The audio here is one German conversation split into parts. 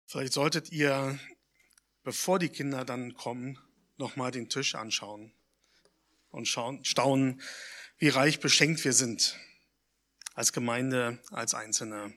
Vielleicht solltet ihr, bevor die Kinder dann kommen, nochmal den Tisch anschauen und staunen, wie reich beschenkt wir sind, als Gemeinde, als Einzelne.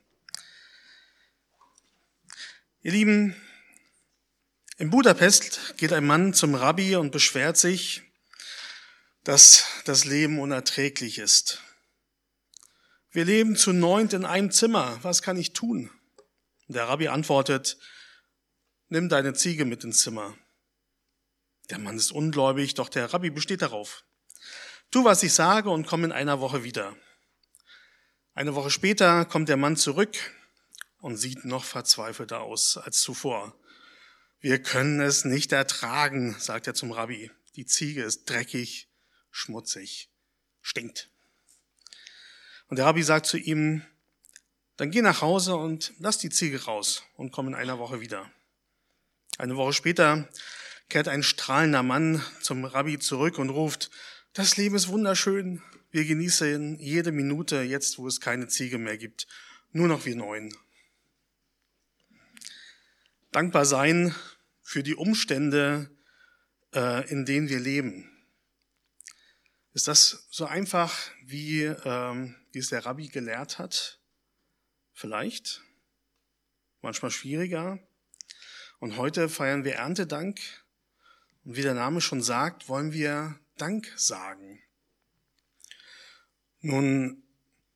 Ihr Lieben, in Budapest geht ein Mann zum Rabbi und beschwert sich, dass das Leben unerträglich ist. Wir leben zu 9 in einem Zimmer, was kann ich tun? Der Rabbi antwortet, nimm deine Ziege mit ins Zimmer. Der Mann ist ungläubig, doch der Rabbi besteht darauf. Tu, was ich sage und komm in einer Woche wieder. Eine Woche später kommt der Mann zurück und sieht noch verzweifelter aus als zuvor. Wir können es nicht ertragen, sagt er zum Rabbi. Die Ziege ist dreckig, schmutzig, stinkt. Und der Rabbi sagt zu ihm, dann geh nach Hause und lass die Ziege raus und komm in einer Woche wieder. Eine Woche später kehrt ein strahlender Mann zum Rabbi zurück und ruft, das Leben ist wunderschön, wir genießen jede Minute, jetzt wo es keine Ziege mehr gibt, nur noch wir 9. Dankbar sein für die Umstände, in denen wir leben. Ist das so einfach, wie es der Rabbi gelehrt hat? Vielleicht. Manchmal schwieriger. Und heute feiern wir Erntedank. Und wie der Name schon sagt, wollen wir Dank sagen. Nun,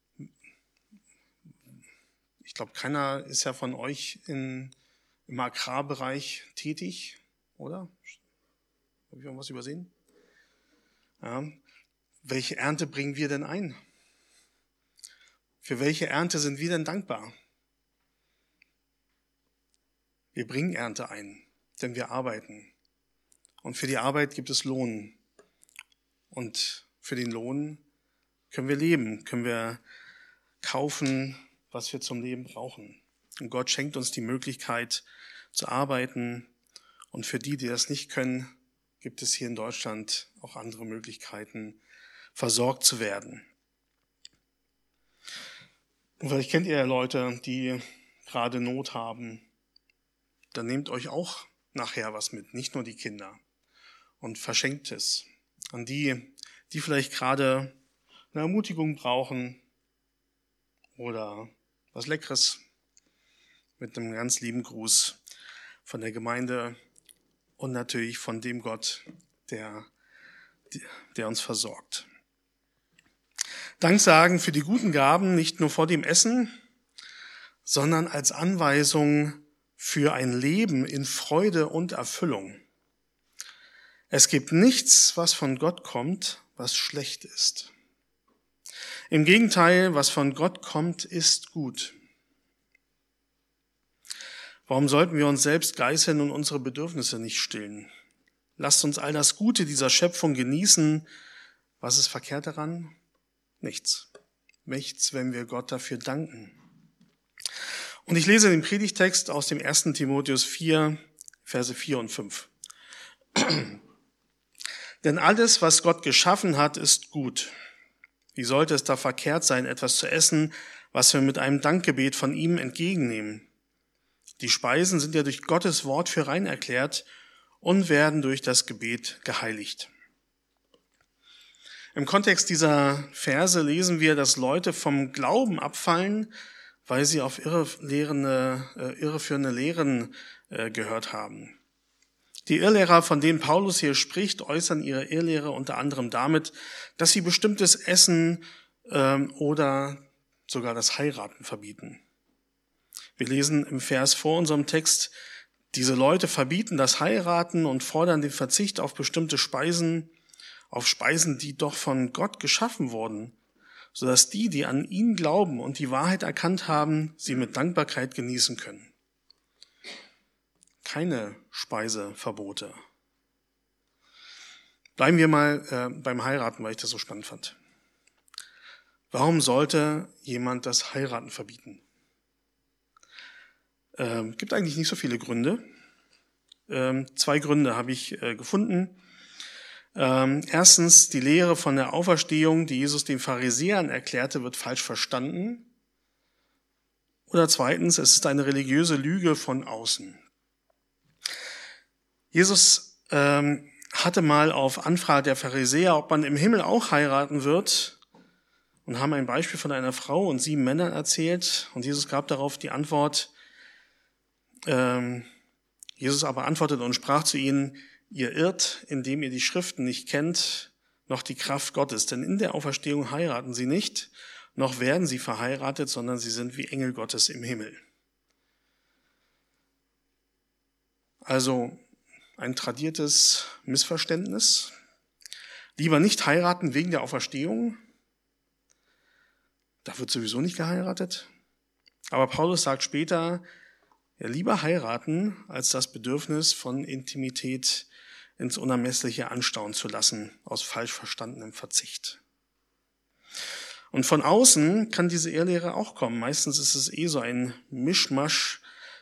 ich glaube, keiner ist ja von euch im Agrarbereich tätig, oder? Habe ich irgendwas übersehen? Ja. Welche Ernte bringen wir denn ein? Für welche Ernte sind wir denn dankbar? Wir bringen Ernte ein, denn wir arbeiten. Und für die Arbeit gibt es Lohn. Und für den Lohn können wir leben, können wir kaufen, was wir zum Leben brauchen. Und Gott schenkt uns die Möglichkeit zu arbeiten. Und für die das nicht können, gibt es hier in Deutschland auch andere Möglichkeiten, versorgt zu werden. Und vielleicht kennt ihr ja Leute, die gerade Not haben. Dann nehmt euch auch nachher was mit, nicht nur die Kinder. Und verschenkt es an die vielleicht gerade eine Ermutigung brauchen oder was Leckeres mit einem ganz lieben Gruß von der Gemeinde und natürlich von dem Gott, der uns versorgt. Dank sagen für die guten Gaben, nicht nur vor dem Essen, sondern als Anweisung für ein Leben in Freude und Erfüllung. Es gibt nichts, was von Gott kommt, was schlecht ist. Im Gegenteil, was von Gott kommt, ist gut. Warum sollten wir uns selbst geißeln und unsere Bedürfnisse nicht stillen? Lasst uns all das Gute dieser Schöpfung genießen. Was ist verkehrt daran? Nichts. Nichts, wenn wir Gott dafür danken. Und ich lese den Predigtext aus dem 1. Timotheus 4, Verse 4 und 5. Denn alles, was Gott geschaffen hat, ist gut. Wie sollte es da verkehrt sein, etwas zu essen, was wir mit einem Dankgebet von ihm entgegennehmen? Die Speisen sind ja durch Gottes Wort für rein erklärt und werden durch das Gebet geheiligt. Im Kontext dieser Verse lesen wir, dass Leute vom Glauben abfallen, weil sie auf irreführende Lehren gehört haben. Die Irrlehrer, von denen Paulus hier spricht, äußern ihre Irrlehre unter anderem damit, dass sie bestimmtes Essen oder sogar das Heiraten verbieten. Wir lesen im Vers vor unserem Text, diese Leute verbieten das Heiraten und fordern den Verzicht auf bestimmte Speisen, auf Speisen, die doch von Gott geschaffen wurden, sodass die an ihn glauben und die Wahrheit erkannt haben, sie mit Dankbarkeit genießen können. Keine Speiseverbote. Bleiben wir mal beim Heiraten, weil ich das so spannend fand. Warum sollte jemand das Heiraten verbieten? Gibt eigentlich nicht so viele Gründe. 2 Gründe habe ich gefunden. Erstens, die Lehre von der Auferstehung, die Jesus den Pharisäern erklärte, wird falsch verstanden. Oder zweitens, es ist eine religiöse Lüge von außen. Jesus hatte mal auf Anfrage der Pharisäer, ob man im Himmel auch heiraten wird, und haben ein Beispiel von einer Frau und 7 Männern erzählt. Und Jesus gab darauf die Antwort, Jesus aber antwortete und sprach zu ihnen, ihr irrt, indem ihr die Schriften nicht kennt, noch die Kraft Gottes. Denn in der Auferstehung heiraten sie nicht, noch werden sie verheiratet, sondern sie sind wie Engel Gottes im Himmel. Also ein tradiertes Missverständnis. Lieber nicht heiraten wegen der Auferstehung. Da wird sowieso nicht geheiratet. Aber Paulus sagt später, ja, lieber heiraten, als das Bedürfnis von Intimität ins Unermessliche anstauen zu lassen, aus falsch verstandenem Verzicht. Und von außen kann diese Irrlehre auch kommen. Meistens ist es so ein Mischmasch,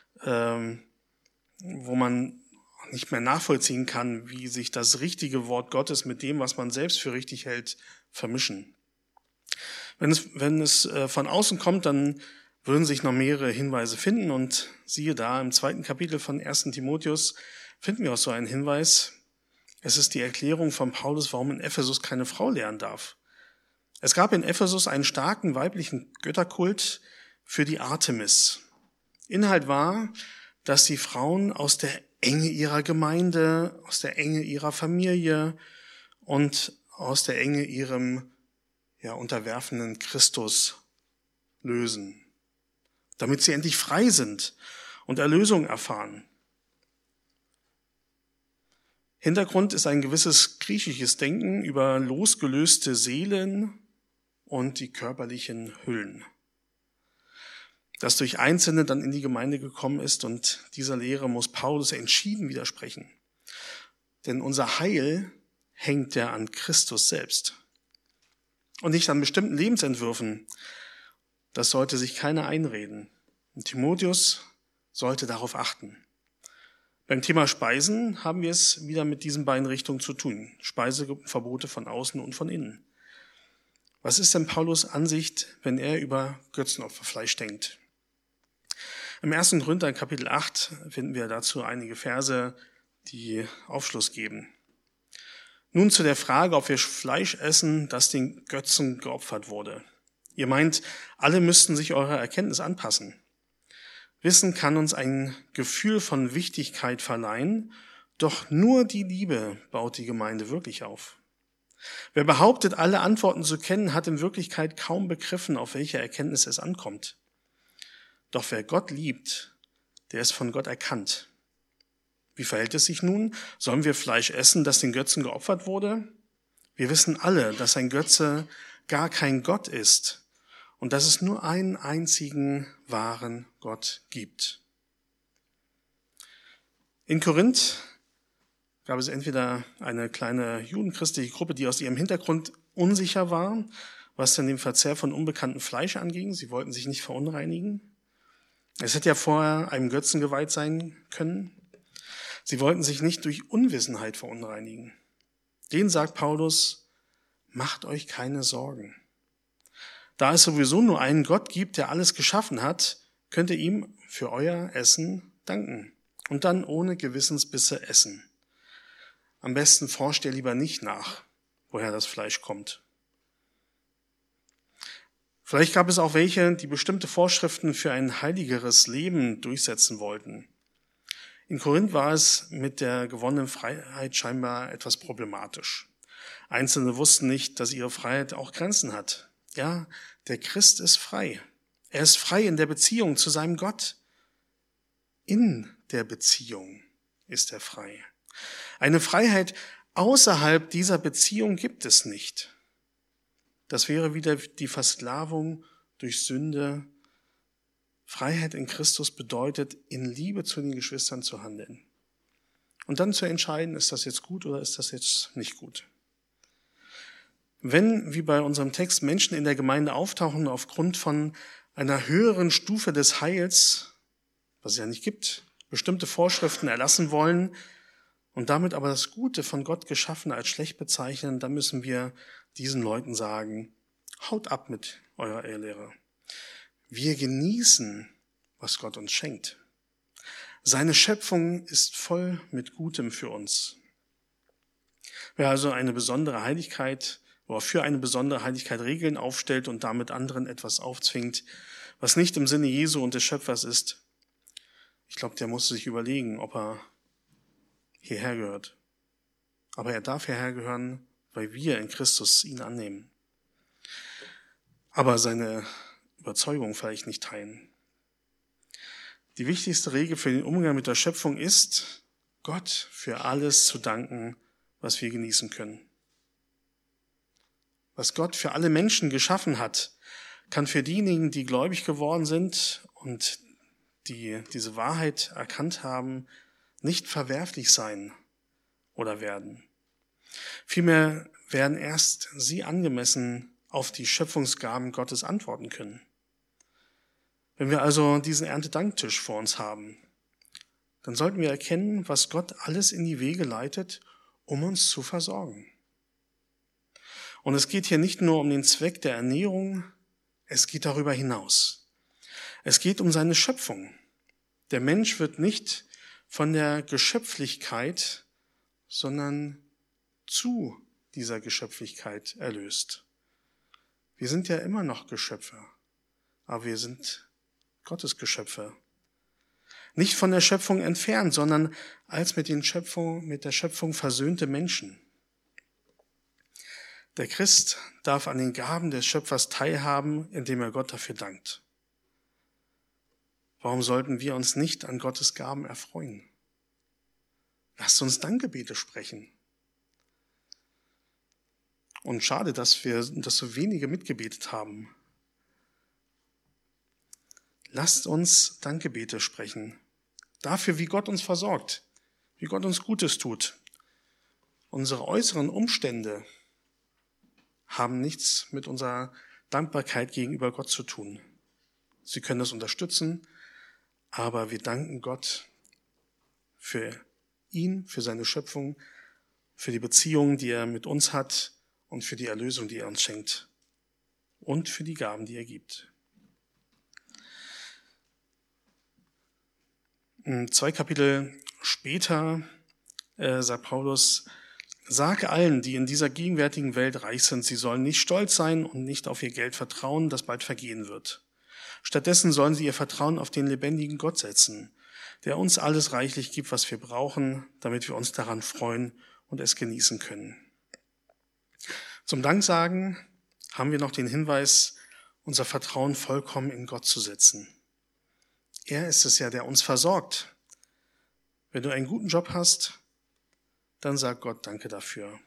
wo man nicht mehr nachvollziehen kann, wie sich das richtige Wort Gottes mit dem, was man selbst für richtig hält, vermischen. Wenn es von außen kommt, dann würden sich noch mehrere Hinweise finden. Und siehe da, im 2. Kapitel von 1. Timotheus finden wir auch so einen Hinweis. Es ist die Erklärung von Paulus, warum in Ephesus keine Frau lehren darf. Es gab in Ephesus einen starken weiblichen Götterkult für die Artemis. Inhalt war, dass die Frauen aus der Enge ihrer Gemeinde, aus der Enge ihrer Familie und aus der Enge ihrem unterwerfenden Christus lösen, damit sie endlich frei sind und Erlösung erfahren. Hintergrund ist ein gewisses griechisches Denken über losgelöste Seelen und die körperlichen Hüllen, das durch Einzelne dann in die Gemeinde gekommen ist, und dieser Lehre muss Paulus entschieden widersprechen. Denn unser Heil hängt ja an Christus selbst und nicht an bestimmten Lebensentwürfen. Das sollte sich keiner einreden. Und Timotheus sollte darauf achten. Beim Thema Speisen haben wir es wieder mit diesen beiden Richtungen zu tun. Speiseverbote von außen und von innen. Was ist denn Paulus' Ansicht, wenn er über Götzenopferfleisch denkt? Im 1. Korinther Kapitel 8 finden wir dazu einige Verse, die Aufschluss geben. Nun zu der Frage, ob wir Fleisch essen, das den Götzen geopfert wurde. Ihr meint, alle müssten sich eurer Erkenntnis anpassen. Wissen kann uns ein Gefühl von Wichtigkeit verleihen, doch nur die Liebe baut die Gemeinde wirklich auf. Wer behauptet, alle Antworten zu kennen, hat in Wirklichkeit kaum begriffen, auf welche Erkenntnis es ankommt. Doch wer Gott liebt, der ist von Gott erkannt. Wie verhält es sich nun? Sollen wir Fleisch essen, das den Götzen geopfert wurde? Wir wissen alle, dass ein Götze gar kein Gott ist und dass es nur einen einzigen wahren Gott gibt. In Korinth gab es entweder eine kleine judenchristliche Gruppe, die aus ihrem Hintergrund unsicher war, was denn den Verzehr von unbekanntem Fleisch anging. Sie wollten sich nicht verunreinigen. Es hätte ja vorher einem Götzen geweiht sein können. Sie wollten sich nicht durch Unwissenheit verunreinigen. Denen sagt Paulus, macht euch keine Sorgen. Da es sowieso nur einen Gott gibt, der alles geschaffen hat, könnt ihr ihm für euer Essen danken und dann ohne Gewissensbisse essen. Am besten forscht ihr lieber nicht nach, woher das Fleisch kommt. Vielleicht gab es auch welche, die bestimmte Vorschriften für ein heiligeres Leben durchsetzen wollten. In Korinth war es mit der gewonnenen Freiheit scheinbar etwas problematisch. Einzelne wussten nicht, dass ihre Freiheit auch Grenzen hat. Ja, der Christ ist frei. Er ist frei in der Beziehung zu seinem Gott. In der Beziehung ist er frei. Eine Freiheit außerhalb dieser Beziehung gibt es nicht. Das wäre wieder die Versklavung durch Sünde. Freiheit in Christus bedeutet, in Liebe zu den Geschwistern zu handeln. Und dann zu entscheiden, ist das jetzt gut oder ist das jetzt nicht gut. Wenn, wie bei unserem Text, Menschen in der Gemeinde auftauchen aufgrund von einer höheren Stufe des Heils, was es ja nicht gibt, bestimmte Vorschriften erlassen wollen und damit aber das Gute von Gott geschaffen als schlecht bezeichnen, dann müssen wir diesen Leuten sagen, haut ab mit eurer Irrlehre. Wir genießen was Gott uns schenkt. Seine Schöpfung ist voll mit Gutem für uns. Wer also eine besondere Heiligkeit oder für eine besondere Heiligkeit Regeln aufstellt und damit anderen etwas aufzwingt, was nicht im Sinne Jesu und des Schöpfers ist, ich glaube, der muss sich überlegen, ob er hierher gehört. Aber er darf hierher gehören, weil wir in Christus ihn annehmen. Aber seine Überzeugung vielleicht nicht teilen. Die wichtigste Regel für den Umgang mit der Schöpfung ist, Gott für alles zu danken, was wir genießen können. Was Gott für alle Menschen geschaffen hat, kann für diejenigen, die gläubig geworden sind und die diese Wahrheit erkannt haben, nicht verwerflich sein oder werden. Vielmehr werden erst sie angemessen auf die Schöpfungsgaben Gottes antworten können. Wenn wir also diesen Erntedanktisch vor uns haben, dann sollten wir erkennen, was Gott alles in die Wege leitet, um uns zu versorgen. Und es geht hier nicht nur um den Zweck der Ernährung, es geht darüber hinaus. Es geht um seine Schöpfung. Der Mensch wird nicht von der Geschöpflichkeit, sondern zu dieser Geschöpflichkeit erlöst. Wir sind ja immer noch Geschöpfe, aber wir sind Gottes Geschöpfe. Nicht von der Schöpfung entfernt, sondern als mit der Schöpfung versöhnte Menschen. Der Christ darf an den Gaben des Schöpfers teilhaben, indem er Gott dafür dankt. Warum sollten wir uns nicht an Gottes Gaben erfreuen? Lasst uns Dankgebete sprechen. Und schade, dass so wenige mitgebetet haben. Lasst uns Dankgebete sprechen. Dafür, wie Gott uns versorgt, wie Gott uns Gutes tut. Unsere äußeren Umstände haben nichts mit unserer Dankbarkeit gegenüber Gott zu tun. Sie können das unterstützen, aber wir danken Gott für ihn, für seine Schöpfung, für die Beziehung, die er mit uns hat und für die Erlösung, die er uns schenkt und für die Gaben, die er gibt. 2 Kapitel später sagt Paulus: Sage allen, die in dieser gegenwärtigen Welt reich sind, sie sollen nicht stolz sein und nicht auf ihr Geld vertrauen, das bald vergehen wird. Stattdessen sollen sie ihr Vertrauen auf den lebendigen Gott setzen, der uns alles reichlich gibt, was wir brauchen, damit wir uns daran freuen und es genießen können. Zum Danksagen haben wir noch den Hinweis, unser Vertrauen vollkommen in Gott zu setzen. Er ist es ja, der uns versorgt. Wenn du einen guten Job hast, dann sag Gott Danke dafür.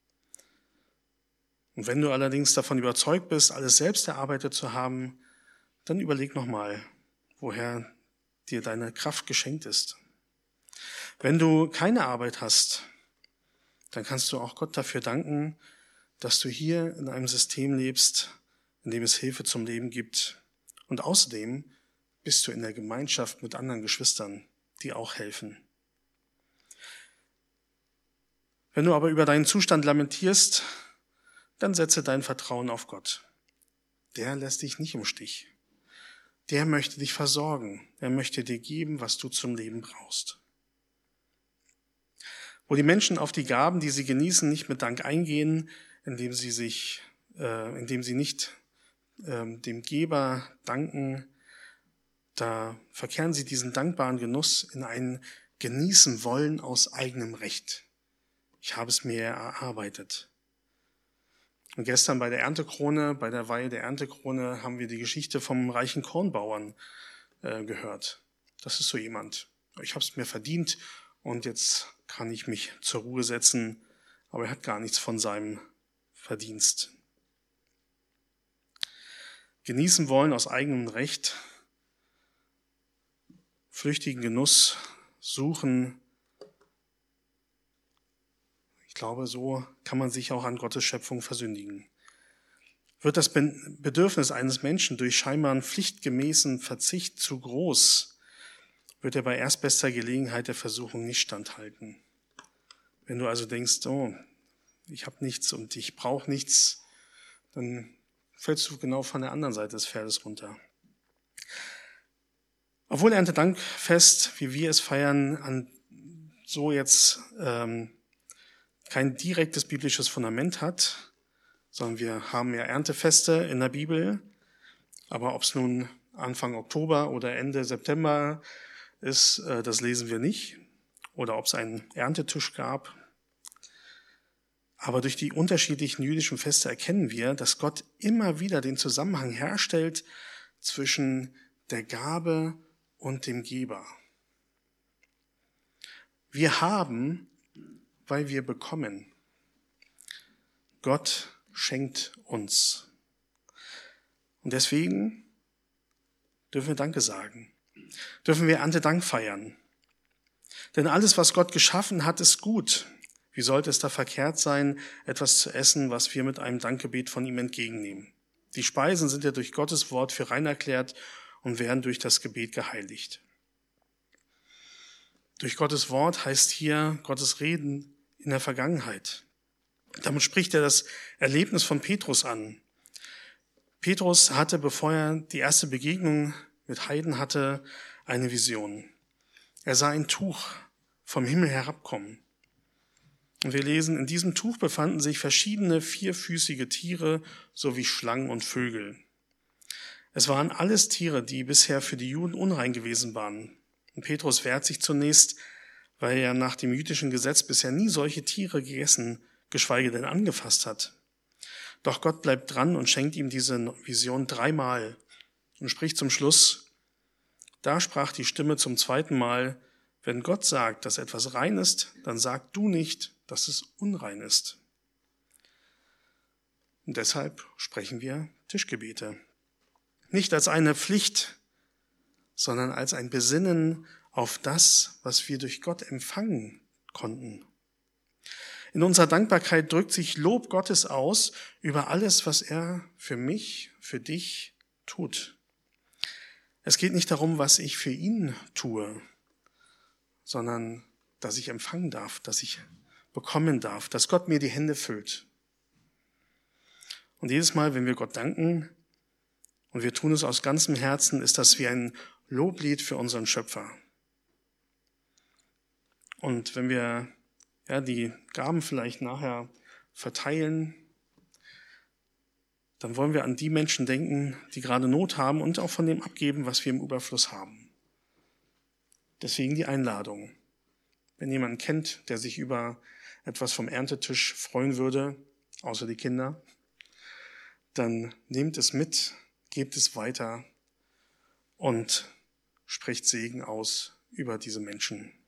Und wenn du allerdings davon überzeugt bist, alles selbst erarbeitet zu haben, dann überleg nochmal, woher dir deine Kraft geschenkt ist. Wenn du keine Arbeit hast, dann kannst du auch Gott dafür danken, dass du hier in einem System lebst, in dem es Hilfe zum Leben gibt. Und außerdem bist du in der Gemeinschaft mit anderen Geschwistern, die auch helfen. Wenn du aber über deinen Zustand lamentierst, dann setze dein Vertrauen auf Gott. Der lässt dich nicht im Stich. Der möchte dich versorgen. Er möchte dir geben, was du zum Leben brauchst. Wo die Menschen auf die Gaben, die sie genießen, nicht mit Dank eingehen, indem sie nicht dem Geber danken, da verkehren sie diesen dankbaren Genuss in ein Genießen wollen aus eigenem Recht. Ich habe es mir erarbeitet. Und gestern bei der Weihe der Erntekrone, haben wir die Geschichte vom reichen Kornbauern gehört. Das ist so jemand. Ich habe es mir verdient und jetzt kann ich mich zur Ruhe setzen, aber er hat gar nichts von seinem Verdienst. Genießen wollen aus eigenem Recht, flüchtigen Genuss suchen. Ich glaube, so kann man sich auch an Gottes Schöpfung versündigen. Wird das Bedürfnis eines Menschen durch scheinbaren pflichtgemäßen Verzicht zu groß, wird er bei erstbester Gelegenheit der Versuchung nicht standhalten. Wenn du also denkst, oh, ich habe nichts und ich brauche nichts, dann fällst du genau von der anderen Seite des Pferdes runter. Obwohl Erntedankfest, wie wir es feiern, so jetzt kein direktes biblisches Fundament hat, sondern wir haben ja Erntefeste in der Bibel, aber ob es nun Anfang Oktober oder Ende September ist, das lesen wir nicht, oder ob es einen Erntetisch gab. Aber durch die unterschiedlichen jüdischen Feste erkennen wir, dass Gott immer wieder den Zusammenhang herstellt zwischen der Gabe und dem Geber. Wir haben, weil wir bekommen. Gott schenkt uns. Und deswegen dürfen wir Danke sagen. Dürfen wir Erntedank feiern. Denn alles, was Gott geschaffen hat, ist gut. Wie sollte es da verkehrt sein, etwas zu essen, was wir mit einem Dankgebet von ihm entgegennehmen? Die Speisen sind ja durch Gottes Wort für rein erklärt und werden durch das Gebet geheiligt. Durch Gottes Wort heißt hier Gottes Reden in der Vergangenheit. Damit spricht er das Erlebnis von Petrus an. Petrus hatte, bevor er die erste Begegnung mit Heiden hatte, eine Vision. Er sah ein Tuch vom Himmel herabkommen. Und wir lesen, in diesem Tuch befanden sich verschiedene vierfüßige Tiere sowie Schlangen und Vögel. Es waren alles Tiere, die bisher für die Juden unrein gewesen waren. Und Petrus wehrt sich zunächst, weil er nach dem jüdischen Gesetz bisher nie solche Tiere gegessen, geschweige denn angefasst hat. Doch Gott bleibt dran und schenkt ihm diese Vision 3-mal und spricht zum Schluss: Da sprach die Stimme zum 2. Mal: Wenn Gott sagt, dass etwas rein ist, dann sag du nicht, dass es unrein ist. Und deshalb sprechen wir Tischgebete. Nicht als eine Pflicht, sondern als ein Besinnen auf das, was wir durch Gott empfangen konnten. In unserer Dankbarkeit drückt sich Lob Gottes aus über alles, was er für mich, für dich tut. Es geht nicht darum, was ich für ihn tue, sondern dass ich empfangen darf, dass ich bekommen darf, dass Gott mir die Hände füllt. Und jedes Mal, wenn wir Gott danken und wir tun es aus ganzem Herzen, ist das wie ein Loblied für unseren Schöpfer. Und wenn wir die Gaben vielleicht nachher verteilen, dann wollen wir an die Menschen denken, die gerade Not haben und auch von dem abgeben, was wir im Überfluss haben. Deswegen die Einladung. Wenn jemand kennt, der sich über etwas vom Erntetisch freuen würde, außer die Kinder, dann nehmt es mit, gebt es weiter und sprecht Segen aus über diese Menschen.